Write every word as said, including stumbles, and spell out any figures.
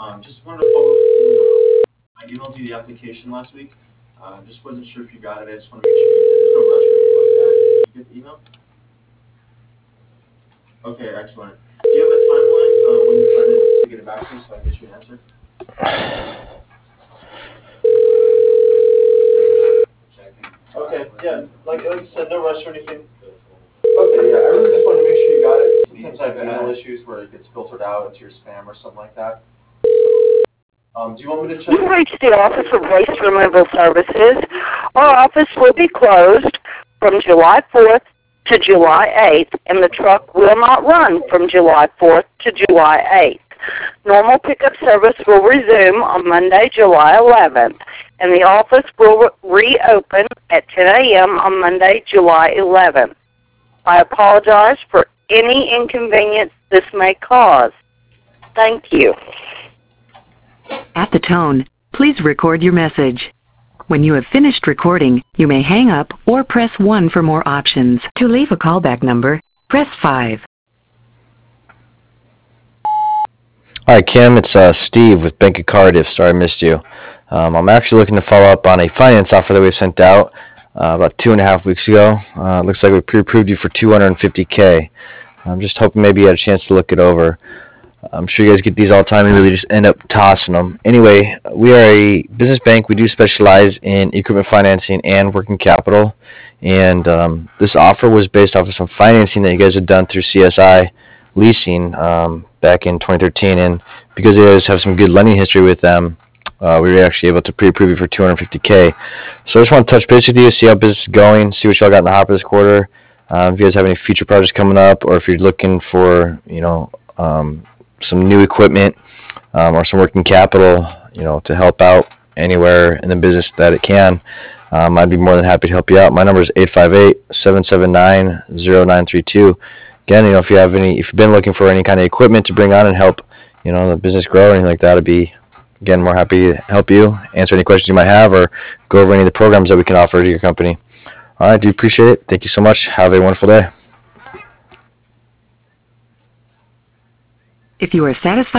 Um, just wanted to follow up with you. Uh, I emailed you the application last week. Uh, just wasn't sure if you got it. I just want to make sure you did. There's no rush or anything like that. Did you get the email? Okay, excellent. Do you have a timeline uh, when you plan to, to get it back to me so I can get you an answer? Okay, yeah, like, like I said, no rush or anything. Okay, yeah, I really just wanted to make sure you got it. Sometimes I have email issues where it gets filtered out into your spam or something like that. Um, do you want me to check? You reached the Office of Waste Removal Services. Our office will be closed from July fourth to July eighth, and the truck will not run from July fourth to July eighth. Normal pickup service will resume on Monday, July eleventh, and the office will re reopen at ten A M on Monday, July eleventh. I apologize for any inconvenience this may cause. Thank you. At the tone, please record your message. When you have finished recording, you may hang up or press one for more options. To leave a callback number, press five. Hi, Kim. It's uh, Steve with Bank of Cardiff. Sorry I missed you. Um, I'm actually looking to follow up on a finance offer that we sent out uh, about two and a half weeks ago. Uh, it looks like we pre-approved you for two hundred fifty K. I'm just hoping maybe you had a chance to look it over. I'm sure you guys get these all the time and really just end up tossing them. Anyway, we are a business bank. We do specialize in equipment financing and working capital. And um, this offer was based off of some financing that you guys had done through C S I Leasing um, back in twenty thirteen. And because you guys have some good lending history with them, uh, we were actually able to pre-approve you for two hundred fifty K. So I just want to touch base with you, see how business is going, see what y'all got in the hopper this quarter. Um, if you guys have any future projects coming up, or if you're looking for, you know, um, some new equipment um, or some working capital, you know, to help out anywhere in the business that it can, um, I'd be more than happy to help you out. My number is eight five eight, seven seven nine, zero nine three two. Again, you know, if you have any, if you've been looking for any kind of equipment to bring on and help, you know, the business grow or anything like that, I'd be, again, more happy to help you, answer any questions you might have, or go over any of the programs that we can offer to your company. All right, I do appreciate it. Thank you so much. Have a wonderful day. If you are satisfied